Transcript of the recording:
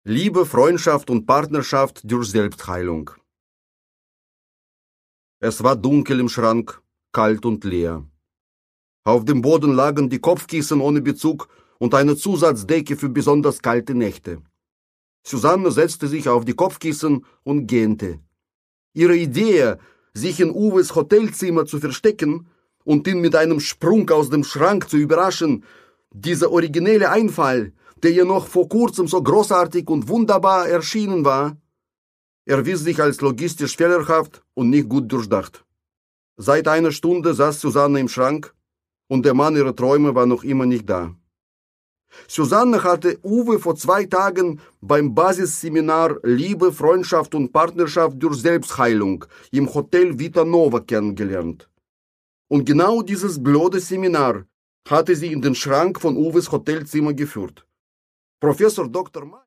Liebe, Freundschaft und Partnerschaft durch Selbstheilung. Es war dunkel im Schrank, kalt und leer. Auf dem Boden lagen die Kopfkissen ohne Bezug und eine Zusatzdecke für besonders kalte Nächte. Susanne setzte sich auf die Kopfkissen und gähnte. Ihre Idee, sich in Uwes Hotelzimmer zu verstecken und ihn mit einem Sprung aus dem Schrank zu überraschen, dieser originelle Einfall, der ihr noch vor kurzem so großartig und wunderbar erschienen war, erwies sich als logistisch fehlerhaft und nicht gut durchdacht. Seit einer Stunde saß Susanne im Schrank und der Mann ihrer Träume war noch immer nicht da. Susanne hatte Uwe vor 2 Tagen beim Basisseminar Liebe, Freundschaft und Partnerschaft durch Selbstheilung im Hotel Vita Nova kennengelernt. Und genau dieses blöde Seminar hatte sie in den Schrank von Uwes Hotelzimmer geführt. Professor Dr.